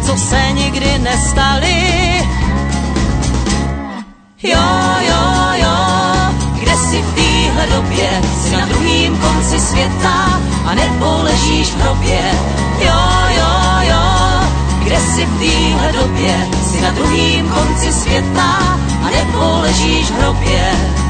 co se nikdy nestaly. Jo, jo, jo, kde si v téhle době, si na druhým konci světa, a nebo ležíš v hrobě. Jo, jo, jo, kde si v téhle době, si na druhým konci světa, a nebo ležíš v hrobě.